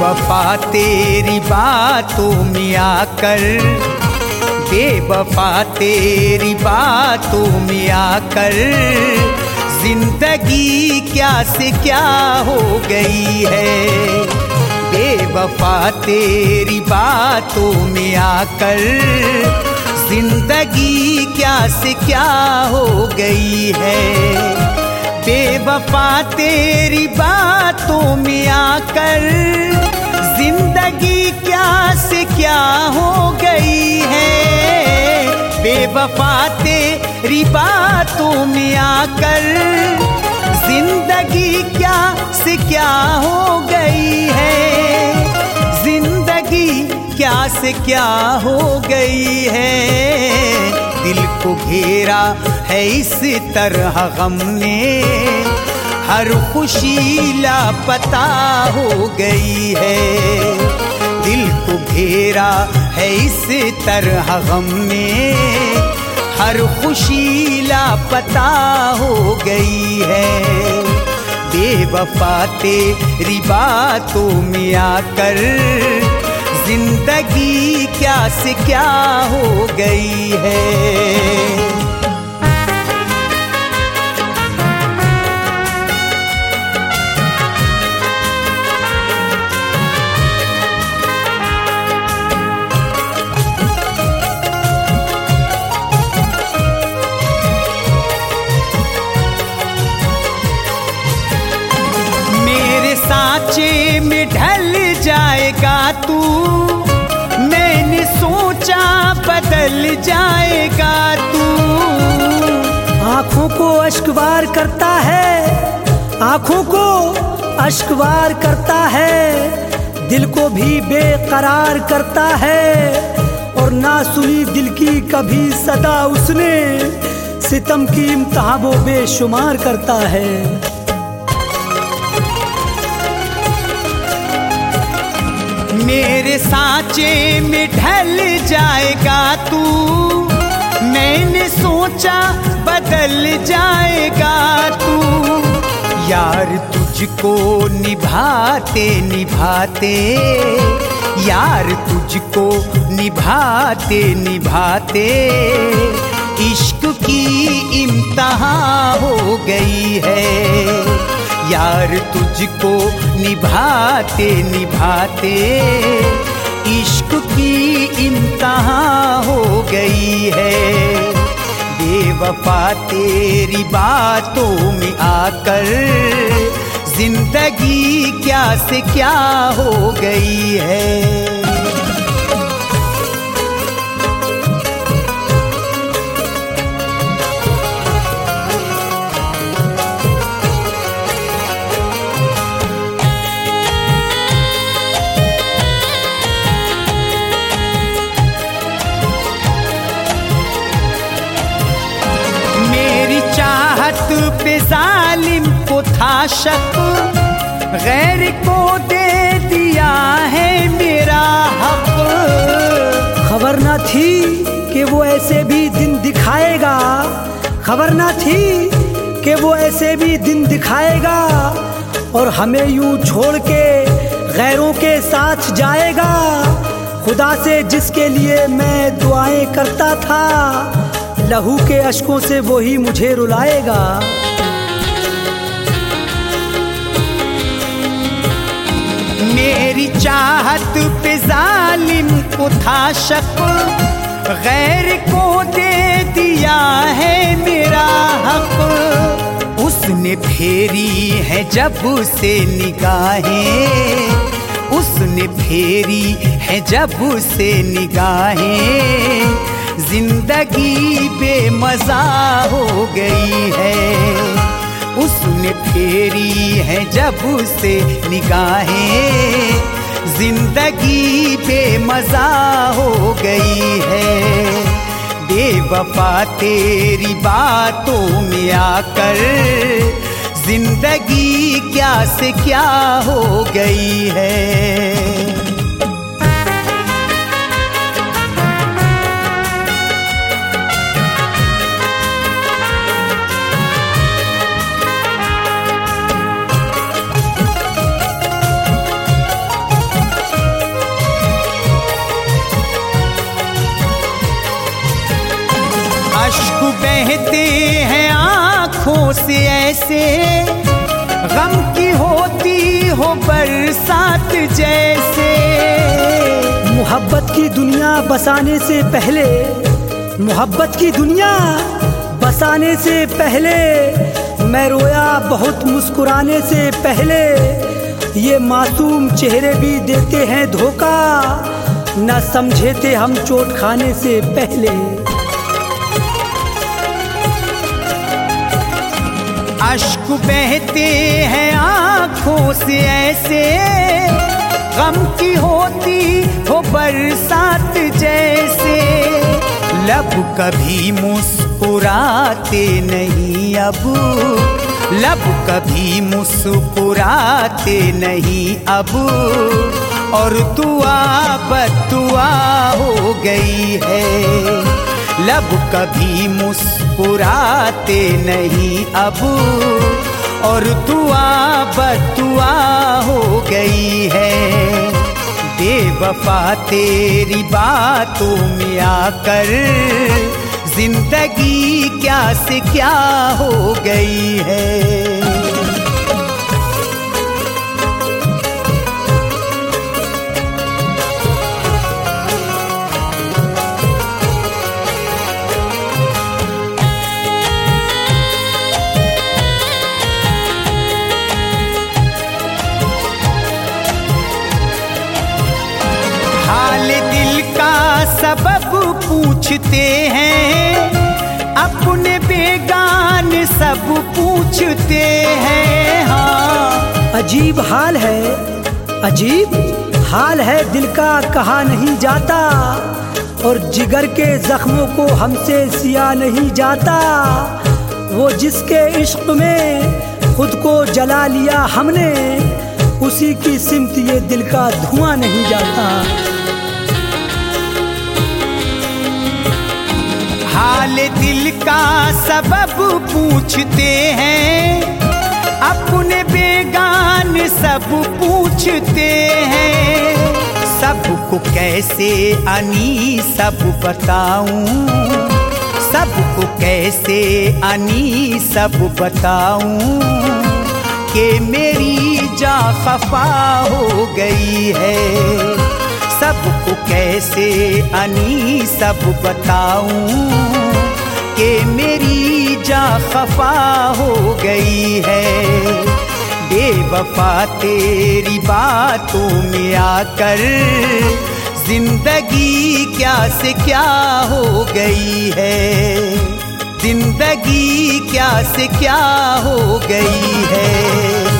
बेवफा तेरी बातों में आकर, बेवफा तेरी बातों में आकर जिंदगी क्या से क्या हो गई है। बेवफा तेरी बातों में आकर जिंदगी क्या से क्या हो गई है। बेवफा तेरी बातों में आकर जिंदगी क्या से क्या हो गई है। बेवफा तेरी बातों में आकर जिंदगी क्या से क्या हो गई है। जिंदगी क्या से क्या हो गई है। दिल को घेरा है इस तरह गम ने, हर खुशी लापता हो गई है। दिल को घेरा है इस तरह गम ने, हर खुशी लापता हो गई है। बेवफा तेरी बातों में आकर जिंदगी क्या से क्या हो गई है। सांचे में ढल जाएगा तू, मैंने सोचा बदल जाएगा तू। आँखों को अश्कवार करता है, आँखों को अश्कवार करता है, दिल को भी बेकरार करता है। और ना सुनी दिल की कभी सदा उसने, सितम की इम्तिहान वो बेशुमार करता है। मेरे सांचे में ढल जाएगा तू, मैंने सोचा बदल जाएगा तू। यार तुझको निभाते निभाते, यार तुझको निभाते निभाते इश्क की इम्तिहान हो गई है। यार तुझको निभाते निभाते इश्क की इम्तिहान हो गई है। बेवफा तेरी बातों में आकर जिंदगी क्या से क्या हो गई है। पे जालिम को था शक, गैर को दे दिया है मेरा हक। खबर न थी कि वो ऐसे भी दिन दिखाएगा, खबर न थी कि वो ऐसे भी दिन दिखाएगा। और हमें यूं छोड़ के गैरों के साथ जाएगा। खुदा से जिसके लिए मैं दुआएं करता था, लहू के अश्कों से वो ही मुझे रुलाएगा। मेरी चाहत पे जालिम को था शक, गैर को दे दिया है मेरा हक। उसने फेरी है जब से निगाहें, उसने फेरी है जब से निगाहें जिंदगी बेमज़ा हो गई है। उसने फेरी है जब से निगाहें जिंदगी बेमज़ा हो गई है। बेवफा तेरी बातों में आकर जिंदगी क्या से क्या हो गई है। अश्क बहते हैं आँखों से ऐसे, गम की होती हो बरसात जैसे। मोहब्बत की दुनिया बसाने से पहले, मोहब्बत की दुनिया बसाने से पहले मैं रोया बहुत मुस्कुराने से पहले। ये मासूम चेहरे भी देते हैं धोखा, न समझे थे हम चोट खाने से पहले। अश्क बहते हैं आँखों से ऐसे, गम की होती हो बरसात जैसे। लब कभी मुस्कुराते नहीं अब, लब कभी मुस्कुराते नहीं अब, और दुआ बद्दुआ हो गई है। लब कभी मुस्कुराते नहीं अब, और दुआ बद्दुआ हो गई है। बेवफा तेरी बातों में आकर जिंदगी क्या से क्या हो गई है। हाल दिल का सबब पूछते हैं, अपने बेगान सब पूछते हैं। हाँ अजीब हाल है, अजीब हाल है दिल का, कहा नहीं जाता, और जिगर के जख्मों को हमसे सिया नहीं जाता। वो जिसके इश्क में खुद को जला लिया हमने, उसी की सिमत ये दिल का धुआं नहीं जाता। हाल दिल का सबब पूछते हैं, अपने बेगान सब पूछते हैं। सबको कैसे अनी सब बताऊं, सबको कैसे अनी सब बताऊं, कि मेरी जा खफा हो गई है। सबको कैसे अनी सब बताऊं, कि मेरी जा खफा हो गई है। बेवफा तेरी बातों में आकर जिंदगी क्या से क्या हो गई है। जिंदगी क्या से क्या हो गई है।